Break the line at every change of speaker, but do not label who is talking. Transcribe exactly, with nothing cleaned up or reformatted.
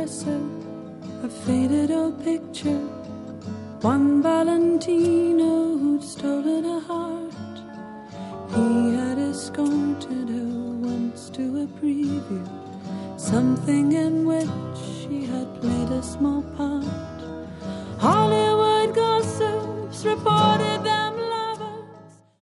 dresser, a faded old picture, one Valentino who'd stolen a heart. He had escorted her once to a preview, something in which she had played a small part.